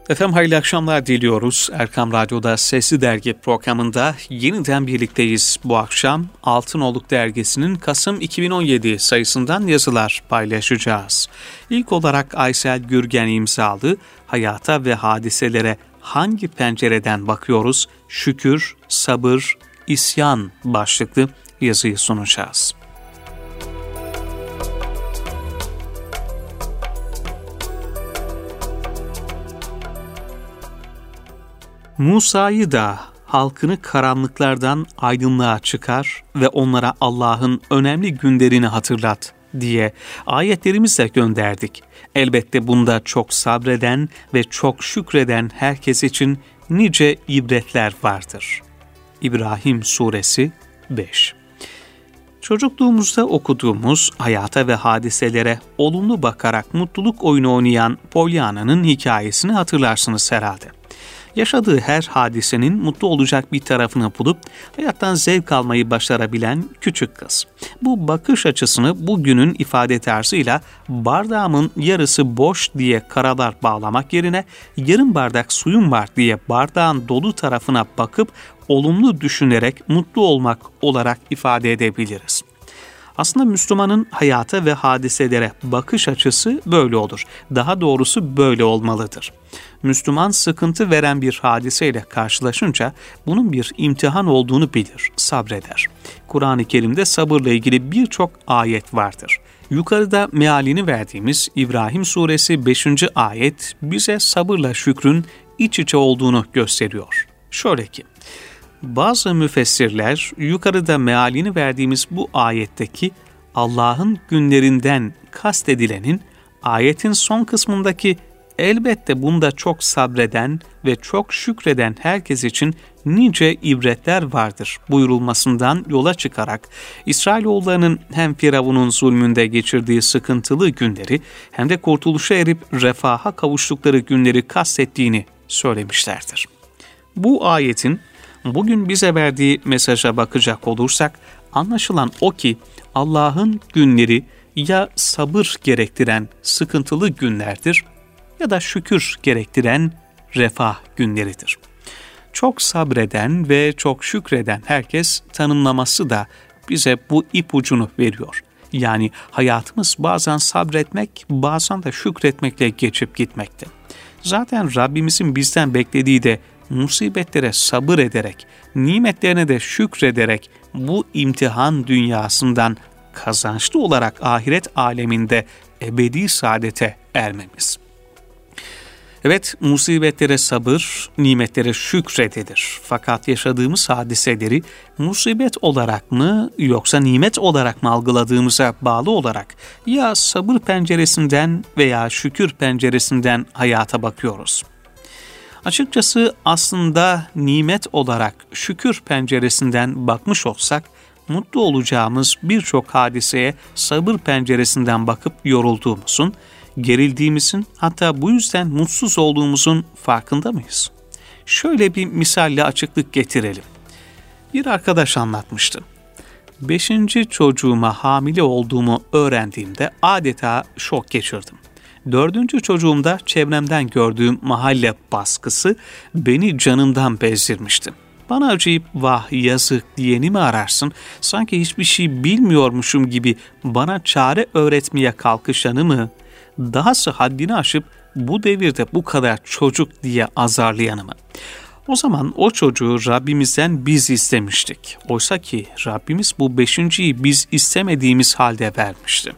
Efendim hayırlı akşamlar diliyoruz. Erkam Radyo'da Sesli Dergi programında yeniden birlikteyiz. Bu akşam Altınoluk Dergisi'nin Kasım 2017 sayısından yazılar paylaşacağız. İlk olarak Aysel Gürgen imzalı Hayata ve Hadiselere Hangi Pencereden Bakıyoruz? Şükür, Sabır, İsyan başlıklı yazıyı sunacağız. Musa'yı da halkını karanlıklardan aydınlığa çıkar ve onlara Allah'ın önemli günlerini hatırlat diye ayetlerimizle gönderdik. Elbette bunda çok sabreden ve çok şükreden herkes için nice ibretler vardır. İbrahim Suresi 5. Çocukluğumuzda okuduğumuz hayata ve hadiselere olumlu bakarak mutluluk oyunu oynayan Pollyanna'nın hikayesini hatırlarsınız herhalde. Yaşadığı her hadisenin mutlu olacak bir tarafını bulup hayattan zevk almayı başarabilen küçük kız. Bu bakış açısını bugünün ifade tarzıyla bardağımın yarısı boş diye karalar bağlamak yerine yarım bardak suyum var diye bardağın dolu tarafına bakıp olumlu düşünerek mutlu olmak olarak ifade edebiliriz. Aslında Müslümanın hayata ve hadiselere bakış açısı böyle olur. Daha doğrusu böyle olmalıdır. Müslüman sıkıntı veren bir hadiseyle karşılaşınca bunun bir imtihan olduğunu bilir, sabreder. Kur'an-ı Kerim'de sabırla ilgili birçok ayet vardır. Yukarıda mealini verdiğimiz İbrahim Suresi 5. ayet bize sabırla şükrün iç içe olduğunu gösteriyor. Şöyle ki, bazı müfessirler yukarıda mealini verdiğimiz bu ayetteki Allah'ın günlerinden kastedilenin ayetin son kısmındaki elbette bunda çok sabreden ve çok şükreden herkes için nice ibretler vardır buyurulmasından yola çıkarak İsrailoğullarının hem Firavun'un zulmünde geçirdiği sıkıntılı günleri hem de kurtuluşa erip refaha kavuştukları günleri kastettiğini söylemişlerdir. Bu ayetin bugün bize verdiği mesaja bakacak olursak anlaşılan o ki Allah'ın günleri ya sabır gerektiren sıkıntılı günlerdir ya da şükür gerektiren refah günleridir. Çok sabreden ve çok şükreden herkes tanımlaması da bize bu ipucunu veriyor. Yani hayatımız bazen sabretmek, bazen de şükretmekle geçip gitmekte. Zaten Rabbimizin bizden beklediği de musibetlere sabır ederek, nimetlerine de şükrederek bu imtihan dünyasından kazançlı olarak ahiret aleminde ebedi saadete ermemiz. Evet, musibetlere sabır, nimetlere şükredilir. Fakat yaşadığımız hadiseleri musibet olarak mı yoksa nimet olarak mı algıladığımıza bağlı olarak ya sabır penceresinden veya şükür penceresinden hayata bakıyoruz. Açıkçası aslında nimet olarak şükür penceresinden bakmış olsak, mutlu olacağımız birçok hadiseye sabır penceresinden bakıp yorulduğumuzun, gerildiğimizin, hatta bu yüzden mutsuz olduğumuzun farkında mıyız? Şöyle bir misalle açıklık getirelim. Bir arkadaş anlatmıştı. 5. çocuğuma hamile olduğumu öğrendiğimde adeta şok geçirdim. 4. çocuğumda çevremden gördüğüm mahalle baskısı beni canımdan bezdirmişti. Bana acıyıp vah yazık diyeni mi ararsın, sanki hiçbir şey bilmiyormuşum gibi bana çare öğretmeye kalkışanı mı, dahası haddini aşıp bu devirde bu kadar çocuk diye azarlayanı mı? O zaman o çocuğu Rabbimizden biz istemiştik. Oysa ki Rabbimiz bu 5.'yi biz istemediğimiz halde vermişti.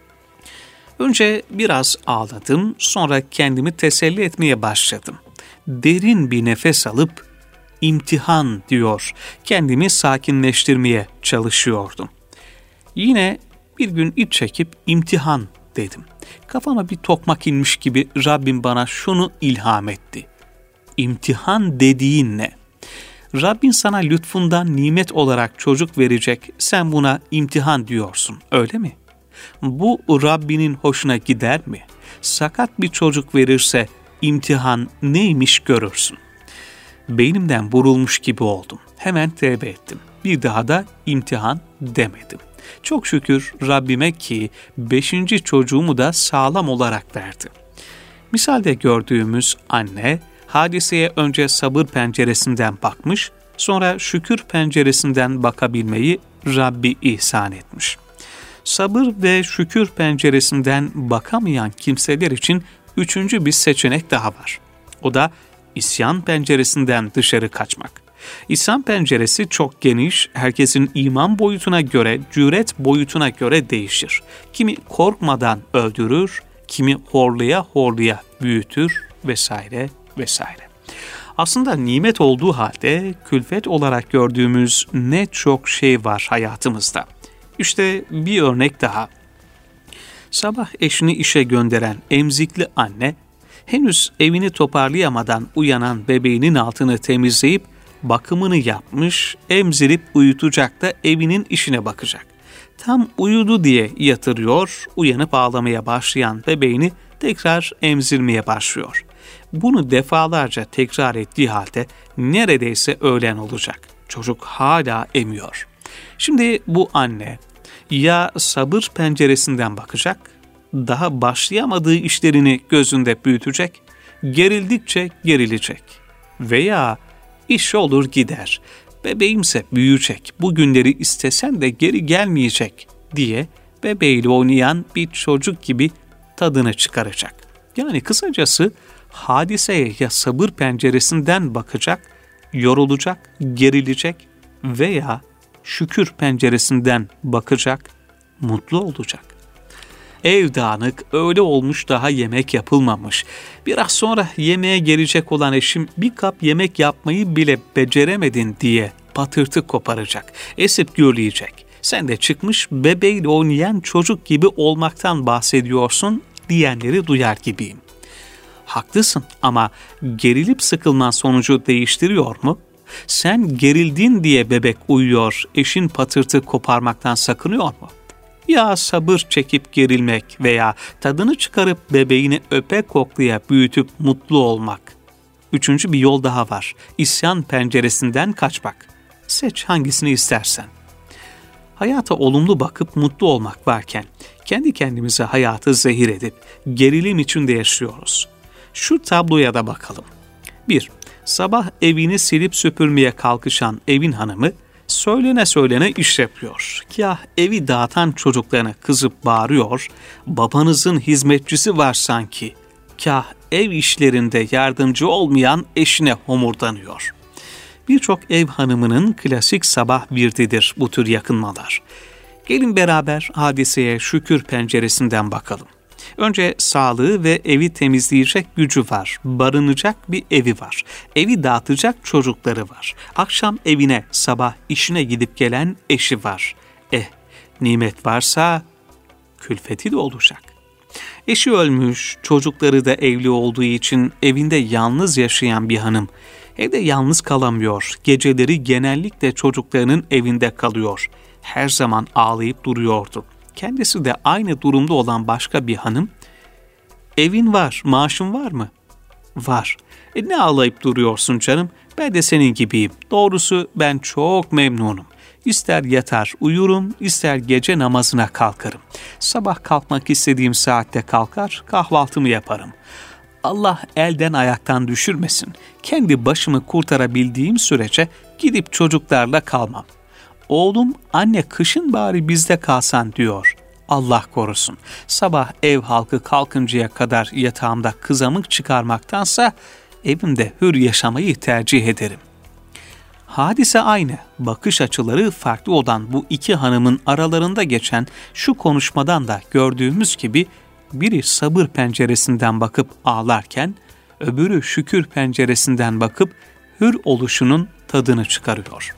Önce biraz ağladım, sonra kendimi teselli etmeye başladım. Derin bir nefes alıp imtihan diyor, kendimi sakinleştirmeye çalışıyordum. Yine bir gün iç çekip imtihan dedim. Kafama bir tokmak inmiş gibi Rabbim bana şunu ilham etti. İmtihan dediğin ne? Rabbin sana lütfundan nimet olarak çocuk verecek, sen buna imtihan diyorsun, öyle mi? Bu Rabbinin hoşuna gider mi? Sakat bir çocuk verirse imtihan neymiş görürsün. Beynimden vurulmuş gibi oldum. Hemen tevbe ettim. Bir daha da imtihan demedim. Çok şükür Rabbime ki 5. çocuğumu da sağlam olarak verdi. Misalde gördüğümüz anne, hadiseye önce sabır penceresinden bakmış, sonra şükür penceresinden bakabilmeyi Rabbi ihsan etmiş. Sabır ve şükür penceresinden bakamayan kimseler için üçüncü bir seçenek daha var. O da isyan penceresinden dışarı kaçmak. İsyan penceresi çok geniş, herkesin iman boyutuna göre, cüret boyutuna göre değişir. Kimi korkmadan öldürür, kimi horlaya horlaya büyütür vesaire vesaire. Aslında nimet olduğu halde külfet olarak gördüğümüz ne çok şey var hayatımızda. İşte bir örnek daha. Sabah eşini işe gönderen emzikli anne, henüz evini toparlayamadan uyanan bebeğinin altını temizleyip bakımını yapmış, emzirip uyutacak da evinin işine bakacak. Tam uyudu diye yatırıyor, uyanıp ağlamaya başlayan bebeğini tekrar emzirmeye başlıyor. Bunu defalarca tekrar ettiği halde neredeyse öğlen olacak. Çocuk hala emiyor. Şimdi bu anne ya sabır penceresinden bakacak, daha başlayamadığı işlerini gözünde büyütecek, gerildikçe gerilecek veya iş olur gider, bebeğimse büyüyecek, bu günleri istesen de geri gelmeyecek diye bebeğiyle oynayan bir çocuk gibi tadını çıkaracak. Yani kısacası hadiseye ya sabır penceresinden bakacak, yorulacak, gerilecek veya şükür penceresinden bakacak, mutlu olacak. Ev dağınık, öğle olmuş daha yemek yapılmamış. Biraz sonra yemeğe gelecek olan eşim bir kap yemek yapmayı bile beceremedin diye patırtı koparacak, esip gürleyecek. Sen de çıkmış bebeğiyle oynayan çocuk gibi olmaktan bahsediyorsun diyenleri duyar gibiyim. Haklısın ama gerilip sıkılman sonucu değiştiriyor mu? Sen gerildin diye bebek uyuyor, eşin patırtı koparmaktan sakınıyor mu? Ya sabır çekip gerilmek veya tadını çıkarıp bebeğini öpe koklaya büyütüp mutlu olmak. Üçüncü bir yol daha var. İsyan penceresinden kaçmak. Seç hangisini istersen. Hayata olumlu bakıp mutlu olmak varken kendi kendimize hayatı zehir edip gerilim içinde yaşıyoruz. Şu tabloya da bakalım. 1. Sabah evini silip süpürmeye kalkışan evin hanımı söylene iş yapıyor. Kah evi dağıtan çocuklarına kızıp bağırıyor, babanızın hizmetçisi var sanki. Kah ev işlerinde yardımcı olmayan eşine homurdanıyor. Birçok ev hanımının klasik sabah virdidir bu tür yakınmalar. Gelin beraber hadiseye şükür penceresinden bakalım. Önce sağlığı ve evi temizleyecek gücü var, barınacak bir evi var, evi dağıtacak çocukları var, akşam evine, sabah işine gidip gelen eşi var. Nimet varsa külfeti de olacak. Eşi ölmüş, çocukları da evli olduğu için evinde yalnız yaşayan bir hanım, evde yalnız kalamıyor, geceleri genellikle çocuklarının evinde kalıyor, her zaman ağlayıp duruyordu. Kendisi de aynı durumda olan başka bir hanım, evin var, maaşın var mı? Var. Ne ağlayıp duruyorsun canım? Ben de senin gibiyim. Doğrusu ben çok memnunum. İster yatar uyurum, ister gece namazına kalkarım. Sabah kalkmak istediğim saatte kalkar, kahvaltımı yaparım. Allah elden ayaktan düşürmesin. Kendi başımı kurtarabildiğim sürece gidip çocuklarla kalmam. Oğlum, anne kışın bari bizde kalsan diyor. Allah korusun. Sabah ev halkı kalkıncaya kadar yatağımda kızamık çıkarmaktansa evimde hür yaşamayı tercih ederim. Hadise aynı. Bakış açıları farklı olan bu iki hanımın aralarında geçen şu konuşmadan da gördüğümüz gibi biri sabır penceresinden bakıp ağlarken öbürü şükür penceresinden bakıp hür oluşunun tadını çıkarıyor.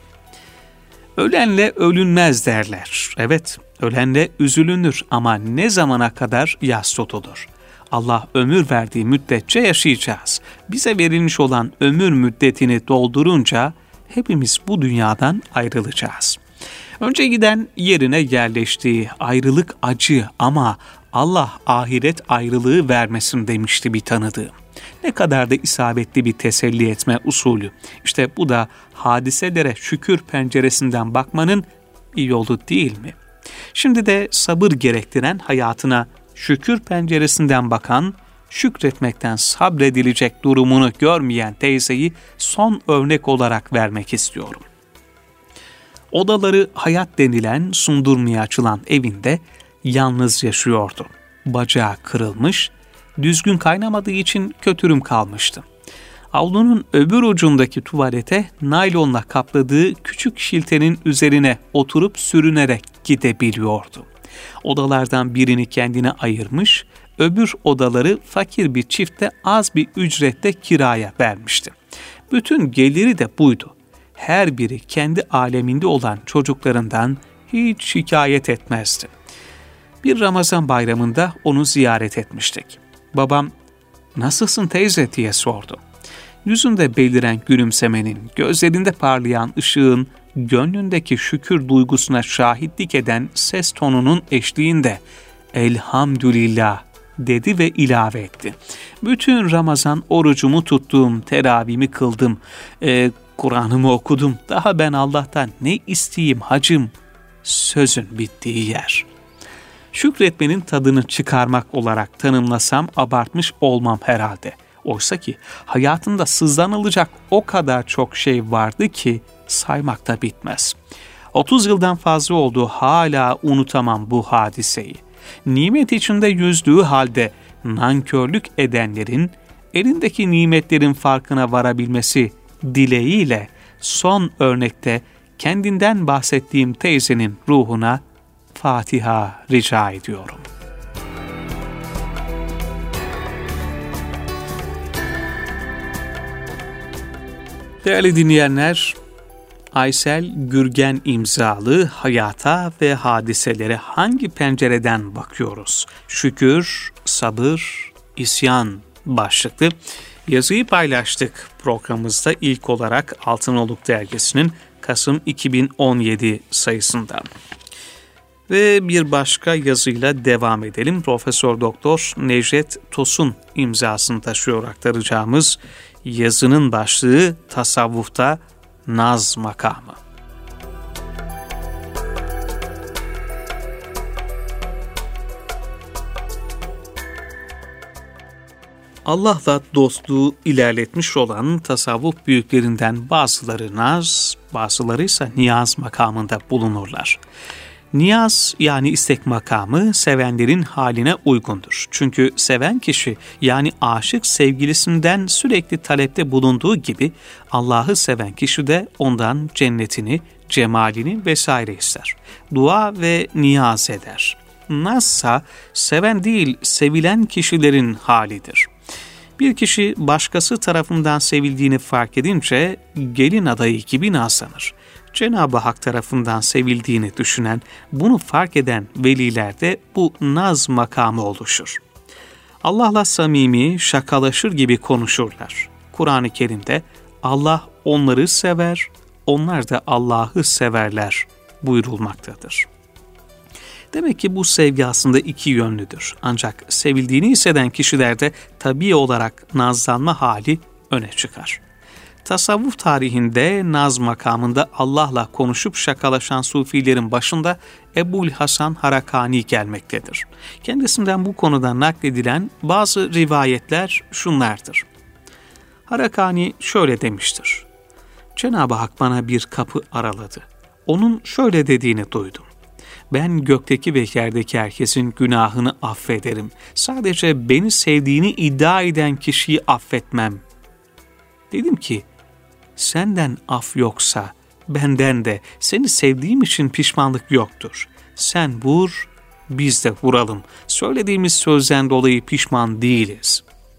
Ölenle ölünmez derler. Evet, ölenle üzülünür ama ne zamana kadar yas tutulur? Allah ömür verdiği müddetçe yaşayacağız. Bize verilmiş olan ömür müddetini doldurunca hepimiz bu dünyadan ayrılacağız. Önce giden yerine yerleştiği ayrılık acı ama Allah ahiret ayrılığı vermesin demişti bir tanıdığım. Ne kadar da isabetli bir teselli etme usulü. İşte bu da hadiselere şükür penceresinden bakmanın bir yolu değil mi? Şimdi de sabır gerektiren hayatına şükür penceresinden bakan, şükretmekten sabredilecek durumunu görmeyen teyzeyi son örnek olarak vermek istiyorum. Odaları hayat denilen sundurmaya açılan evinde yalnız yaşıyordu. Bacağı kırılmış, düzgün kaynamadığı için kötürüm kalmıştı. Avlunun öbür ucundaki tuvalete naylonla kapladığı küçük şiltenin üzerine oturup sürünerek gidebiliyordu. Odalardan birini kendine ayırmış, öbür odaları fakir bir çifte az bir ücretle kiraya vermişti. Bütün geliri de buydu. Her biri kendi aleminde olan çocuklarından hiç şikayet etmezdi. Bir Ramazan bayramında onu ziyaret etmiştik. Babam, "Nasılsın teyze?" diye sordu. Yüzünde beliren gülümsemenin, gözlerinde parlayan ışığın, gönlündeki şükür duygusuna şahitlik eden ses tonunun eşliğinde "Elhamdülillah" dedi ve ilave etti. "Bütün Ramazan orucumu tuttum, teravihimi kıldım, Kur'an'ımı okudum. Daha ben Allah'tan ne isteyeyim hacım?" Sözün bittiği yer. Şükretmenin tadını çıkarmak olarak tanımlasam abartmış olmam herhalde. Oysa ki hayatında sızlanılacak o kadar çok şey vardı ki saymak da bitmez. 30 yıldan fazla oldu, hala unutamam bu hadiseyi. Nimet içinde yüzdüğü halde nankörlük edenlerin elindeki nimetlerin farkına varabilmesi dileğiyle son örnekte kendinden bahsettiğim teyzenin ruhuna Fatiha rica ediyorum. Değerli dinleyenler, Aysel Gürgen imzalı Hayata ve Hadiselere hangi pencereden bakıyoruz? Şükür, sabır, isyan başlıklı yazıyı paylaştık programımızda ilk olarak Altınoluk Dergisi'nin Kasım 2017 sayısında. Ve bir başka yazıyla devam edelim. Profesör Doktor Necdet Tosun imzasını taşıyor aktaracağımız yazının başlığı Tasavvufta Naz Makamı. Allah'la dostluğu ilerletmiş olan tasavvuf büyüklerinden bazıları naz, bazıları ise niyaz makamında bulunurlar. Niyaz yani istek makamı sevenlerin haline uygundur. Çünkü seven kişi yani aşık sevgilisinden sürekli talepte bulunduğu gibi Allah'ı seven kişi de ondan cennetini, cemalini vesaire ister. Dua ve niyaz eder. Nazsa seven değil sevilen kişilerin halidir. Bir kişi başkası tarafından sevildiğini fark edince gelin adayı gibi nazlanır. Cenab-ı Hak tarafından sevildiğini düşünen, bunu fark eden velilerde bu naz makamı oluşur. Allah'la samimi, şakalaşır gibi konuşurlar. Kur'an-ı Kerim'de Allah onları sever, onlar da Allah'ı severler buyurulmaktadır. Demek ki bu sevgi aslında iki yönlüdür. Ancak sevildiğini hisseden kişilerde tabii olarak nazlanma hali öne çıkar. Tasavvuf tarihinde naz makamında Allah'la konuşup şakalaşan sufilerin başında Ebul Hasan Harakani gelmektedir. Kendisinden bu konuda nakledilen bazı rivayetler şunlardır. Harakani şöyle demiştir. Cenab-ı Hak bana bir kapı araladı. Onun şöyle dediğini duydum. Ben gökteki ve yerdeki herkesin günahını affederim. Sadece beni sevdiğini iddia eden kişiyi affetmem. Dedim ki, senden af yoksa benden de seni sevdiğim için pişmanlık yoktur. Sen vur, biz de vuralım. Söylediğimiz sözden dolayı pişman değiliz.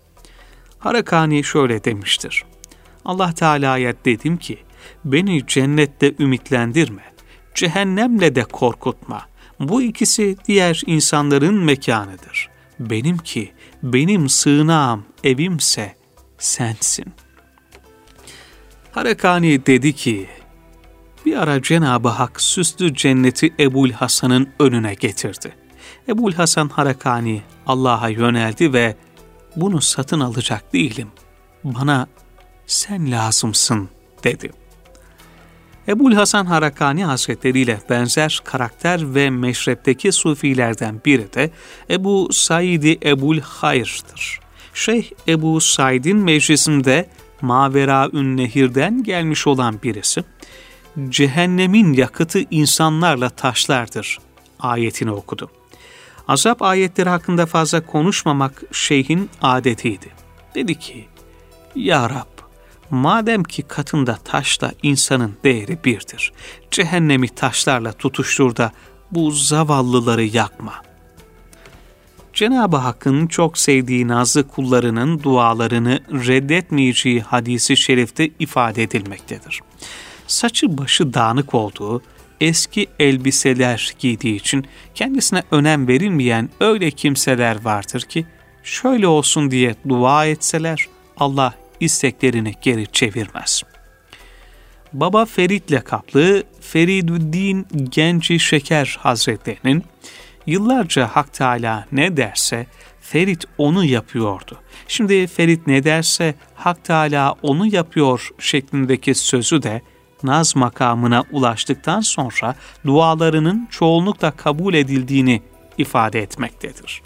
Harakani şöyle demiştir. Allah Teala'ya dedim ki, beni cennette ümitlendirme, cehennemle de korkutma. Bu ikisi diğer insanların mekanıdır. Benimki, benim sığınağım, evimse sensin. Harakani dedi ki, bir ara Cenab-ı Hak süslü cenneti Ebul Hasan'ın önüne getirdi. Ebul Hasan Harakani Allah'a yöneldi ve bunu satın alacak değilim. Bana sen lazımsın dedi. Ebul Hasan Harakani Hazretleri ile benzer karakter ve meşrepteki sufilerden biri de Ebu Said Ebul Hayr'dır. Şeyh Ebu Said'in meclisinde Maveraün Nehir'den gelmiş olan birisi, cehennemin yakıtı insanlarla taşlardır ayetini okudu. Azap ayetleri hakkında fazla konuşmamak şeyhin adetiydi. Dedi ki, Ya Rab, madem ki katında taşla insanın değeri birdir, cehennemi taşlarla tutuştur da bu zavallıları yakma. Cenab-ı Hakk'ın çok sevdiği nazlı kullarının dualarını reddetmeyeceği hadisi şerifte ifade edilmektedir. Saçı başı dağınık olduğu, eski elbiseler giydiği için kendisine önem verilmeyen öyle kimseler vardır ki, şöyle olsun diye dua etseler Allah isteklerini geri çevirmez. Baba Ferit lakaplı Feridüddin Genci Şeker Hazretlerinin yıllarca Hak Teâlâ ne derse Ferit onu yapıyordu. Şimdi Ferit ne derse Hak Teâlâ onu yapıyor şeklindeki sözü de naz makamına ulaştıktan sonra dualarının çoğunlukla kabul edildiğini ifade etmektedir.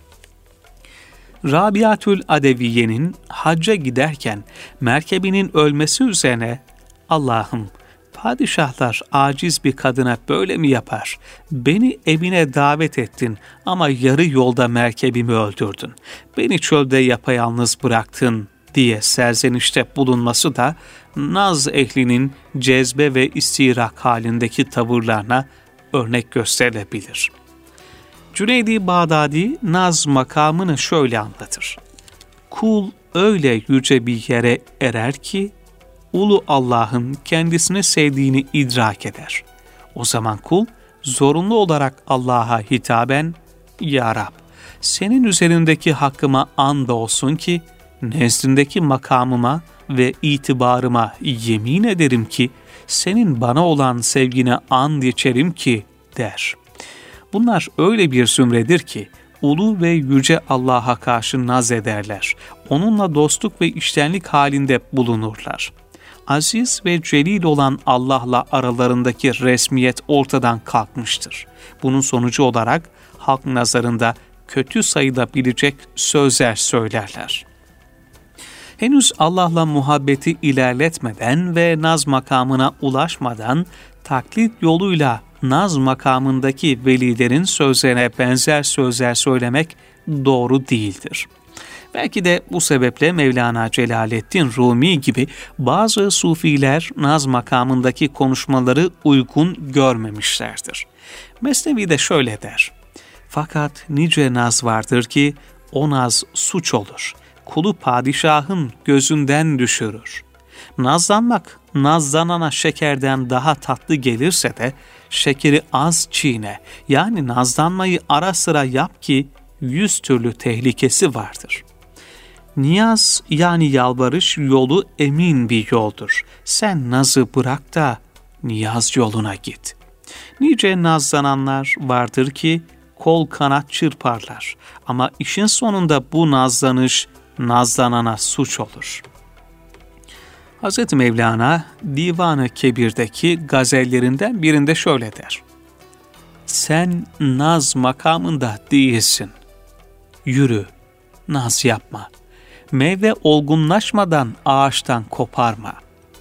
Rabiatül Adeviye'nin hacca giderken merkebinin ölmesi üzerine Allah'ım, padişahlar aciz bir kadına böyle mi yapar? Beni evine davet ettin ama yarı yolda merkebimi öldürdün. Beni çölde yapayalnız bıraktın diye serzenişte bulunması da naz ehlinin cezbe ve istirak halindeki tavırlarına örnek gösterilebilir. Cüneydi Bağdadi naz makamını şöyle anlatır. Kul öyle yüce bir yere erer ki, ulu Allah'ın kendisini sevdiğini idrak eder. O zaman kul zorunlu olarak Allah'a hitaben, Ya Rab, senin üzerindeki hakkıma andolsun ki, nezdindeki makamıma ve itibarıma yemin ederim ki, senin bana olan sevgine and içerim ki, der. Bunlar öyle bir zümredir ki, ulu ve yüce Allah'a karşı naz ederler. Onunla dostluk ve içtenlik halinde bulunurlar. Aziz ve celil olan Allah'la aralarındaki resmiyet ortadan kalkmıştır. Bunun sonucu olarak halk nazarında kötü sayılabilecek sözler söylerler. Henüz Allah'la muhabbeti ilerletmeden ve naz makamına ulaşmadan taklit yoluyla naz makamındaki velilerin sözlerine benzer sözler söylemek doğru değildir. Belki de bu sebeple Mevlana Celaleddin Rumi gibi bazı sufiler naz makamındaki konuşmaları uygun görmemişlerdir. Mesnevi de şöyle der: Fakat nice naz vardır ki o naz suç olur. Kulu padişahın gözünden düşürür. Nazlanmak, nazlanana şekerden daha tatlı gelirse de şekeri az çiğne, yani nazlanmayı ara sıra yap ki 100 türlü tehlikesi vardır. Niyaz yani yalvarış yolu emin bir yoldur. Sen nazı bırak da niyaz yoluna git. Nice nazlananlar vardır ki kol kanat çırparlar ama işin sonunda bu nazlanış nazlanana suç olur. Hz. Mevlana Divan-ı Kebir'deki gazellerinden birinde şöyle der: Sen naz makamında değilsin. Yürü, naz yapma. Meyve olgunlaşmadan ağaçtan koparma.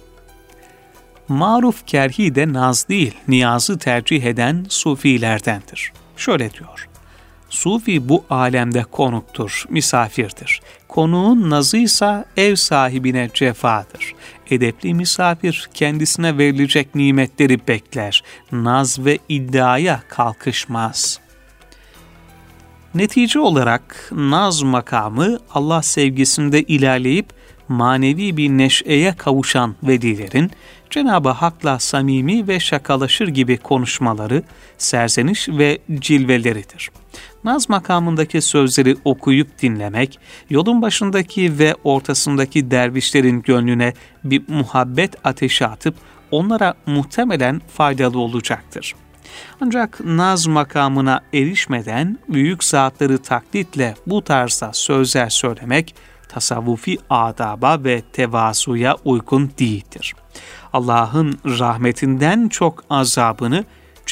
Maruf Kerhi de naz değil, niyazı tercih eden sufilerdendir. Şöyle diyor: Sufi bu alemde konuktur, misafirdir. Konuğun nazıysa ev sahibine cefadır. Edepli misafir kendisine verilecek nimetleri bekler. Naz ve iddiaya kalkışmaz. Netice olarak naz makamı Allah sevgisinde ilerleyip manevi bir neşeye kavuşan velilerin Cenab-ı Hak'la samimi ve şakalaşır gibi konuşmaları, serzeniş ve cilveleridir. Naz makamındaki sözleri okuyup dinlemek, yolun başındaki ve ortasındaki dervişlerin gönlüne bir muhabbet ateşi atıp onlara muhtemelen faydalı olacaktır. Ancak naz makamına erişmeden büyük zatları taklitle bu tarzda sözler söylemek, tasavvufi adaba ve tevazuya uygun değildir. Allah'ın rahmetinden çok azabını,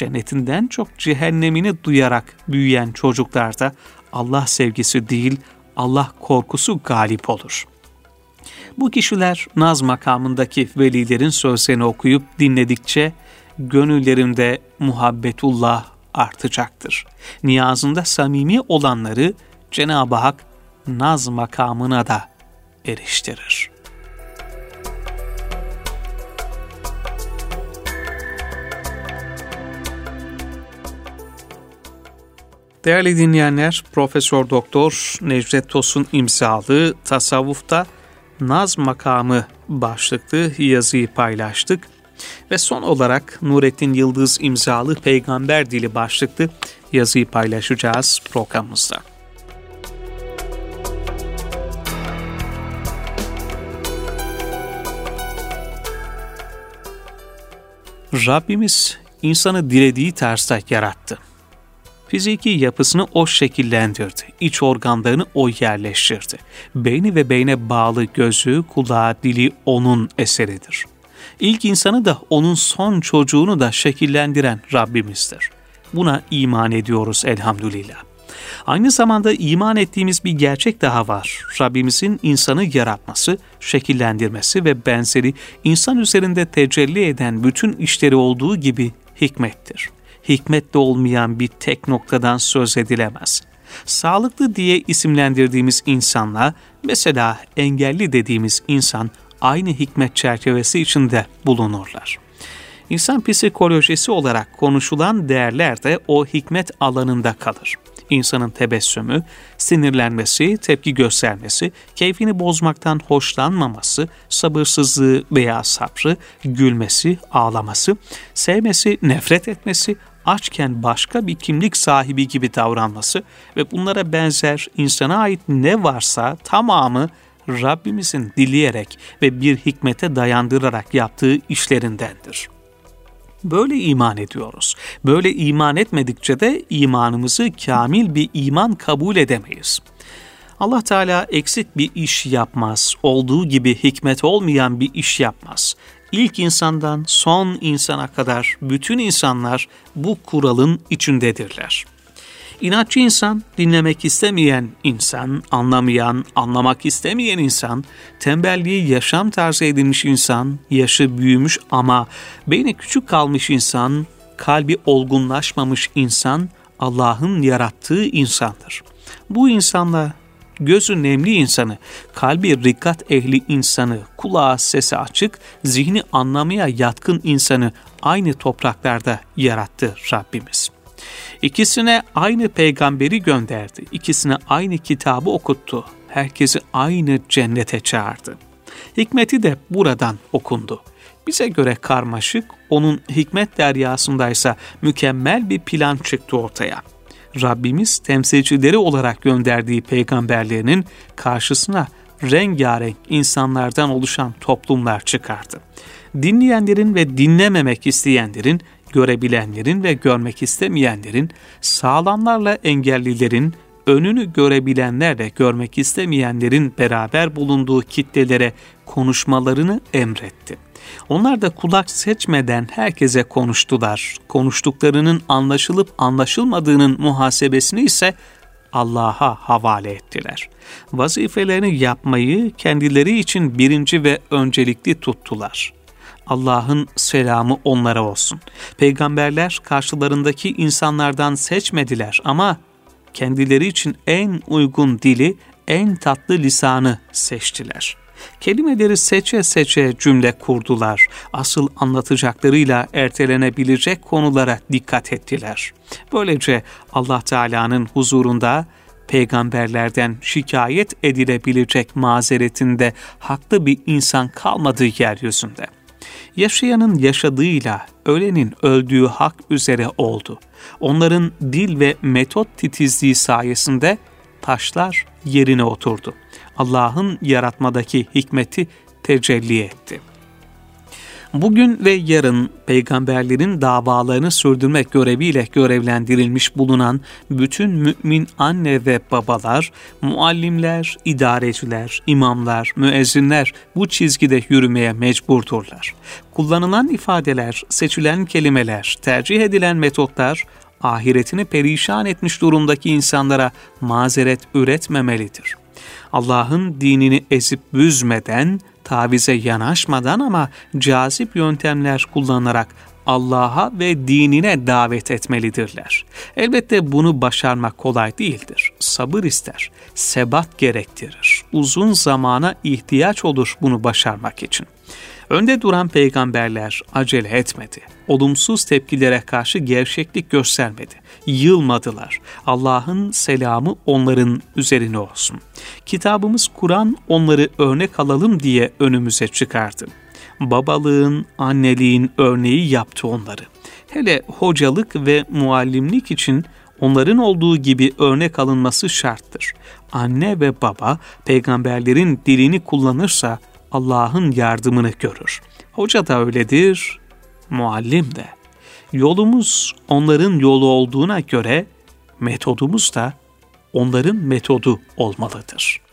cennetinden çok cehennemini duyarak büyüyen çocuklarda Allah sevgisi değil, Allah korkusu galip olur. Bu kişiler naz makamındaki velilerin sözlerini okuyup dinledikçe gönüllerinde muhabbetullah artacaktır. Niyazında samimi olanları Cenab-ı Hak naz makamına da eriştirir. Değerli dinleyenler, Profesör Doktor Necdet Tosun imzalı Tasavvufta Naz Makamı başlıklı yazıyı paylaştık. Ve son olarak Nurettin Yıldız imzalı Peygamber Dili başlıklı yazıyı paylaşacağız programımızda. Rabbimiz insanı dilediği tarzda yarattı. Fiziki yapısını o şekillendirdi. İç organlarını o yerleştirdi. Beyni ve beyne bağlı gözü, kulağı, dili onun eseridir. İlk insanı da onun son çocuğunu da şekillendiren Rabbimizdir. Buna iman ediyoruz elhamdülillah. Aynı zamanda iman ettiğimiz bir gerçek daha var. Rabbimizin insanı yaratması, şekillendirmesi ve benzeri insan üzerinde tecelli eden bütün işleri olduğu gibi hikmettir. Hikmetli olmayan bir tek noktadan söz edilemez. Sağlıklı diye isimlendirdiğimiz insanla, mesela engelli dediğimiz insan aynı hikmet çerçevesi içinde bulunurlar. İnsan psikolojisi olarak konuşulan değerler de o hikmet alanında kalır. İnsanın tebessümü, sinirlenmesi, tepki göstermesi, keyfini bozmaktan hoşlanmaması, sabırsızlığı veya sabrı, gülmesi, ağlaması, sevmesi, nefret etmesi, açken başka bir kimlik sahibi gibi davranması ve bunlara benzer insana ait ne varsa tamamı Rabbimizin dileyerek ve bir hikmete dayandırarak yaptığı işlerindendir. Böyle iman ediyoruz. Böyle iman etmedikçe de imanımızı kamil bir iman kabul edemeyiz. Allah Teala eksik bir iş yapmaz, olduğu gibi hikmet olmayan bir iş yapmaz. İlk insandan son insana kadar bütün insanlar bu kuralın içindedirler. İnatçı insan, dinlemek istemeyen insan, anlamayan, anlamak istemeyen insan, tembelliği yaşam tarzı edinmiş insan, yaşı büyümüş ama beyni küçük kalmış insan, kalbi olgunlaşmamış insan, Allah'ın yarattığı insandır. Bu insanla gözü nemli insanı, kalbi rikat ehli insanı, kulağı sesi açık, zihni anlamaya yatkın insanı aynı topraklarda yarattı Rabbimiz. İkisine aynı peygamberi gönderdi, ikisine aynı kitabı okuttu, herkesi aynı cennete çağırdı. Hikmeti de buradan okundu. Bize göre karmaşık, onun hikmet deryasındaysa mükemmel bir plan çıktı ortaya. Rabbimiz temsilcileri olarak gönderdiği peygamberlerinin karşısına rengarenk insanlardan oluşan toplumlar çıkardı. Dinleyenlerin ve dinlememek isteyenlerin, görebilenlerin ve görmek istemeyenlerin, sağlamlarla engellilerin, önünü görebilenlerle görmek istemeyenlerin beraber bulunduğu kitlelere konuşmalarını emretti. Onlar da kulak seçmeden herkese konuştular. Konuştuklarının anlaşılıp anlaşılmadığının muhasebesini ise Allah'a havale ettiler. Vazifelerini yapmayı kendileri için birinci ve öncelikli tuttular. Allah'ın selamı onlara olsun. Peygamberler karşılarındaki insanlardan seçmediler ama kendileri için en uygun dili, en tatlı lisanı seçtiler. Kelimeleri seçe seçe cümle kurdular. Asıl anlatacaklarıyla ertelenebilecek konulara dikkat ettiler. Böylece Allah Teala'nın huzurunda peygamberlerden şikayet edilebilecek mazeretinde haklı bir insan kalmadığı yeryüzünde. Yaşayanın yaşadığıyla ölenin öldüğü hak üzere oldu. Onların dil ve metot titizliği sayesinde taşlar yerine oturdu. Allah'ın yaratmadaki hikmeti tecelli etti. Bugün ve yarın peygamberlerin davalarını sürdürmek göreviyle görevlendirilmiş bulunan bütün mümin anne ve babalar, muallimler, idareciler, imamlar, müezzinler bu çizgide yürümeye mecburdurlar. Kullanılan ifadeler, seçilen kelimeler, tercih edilen metotlar, ahiretini perişan etmiş durumdaki insanlara mazeret üretmemelidir. Allah'ın dinini ezip büzmeden, tavize yanaşmadan ama cazip yöntemler kullanarak Allah'a ve dinine davet etmelidirler. Elbette bunu başarmak kolay değildir. Sabır ister, sebat gerektirir. Uzun zamana ihtiyaç olur bunu başarmak için. Önde duran peygamberler acele etmedi. Olumsuz tepkilere karşı gevşeklik göstermedi. Yılmadılar. Allah'ın selamı onların üzerine olsun. Kitabımız Kur'an onları örnek alalım diye önümüze çıkardı. Babalığın, anneliğin örneği yaptı onları. Hele hocalık ve muallimlik için onların olduğu gibi örnek alınması şarttır. Anne ve baba peygamberlerin dilini kullanırsa Allah'ın yardımını görür. Hoca da öyledir, muallim de. Yolumuz onların yolu olduğuna göre metodumuz da onların metodu olmalıdır.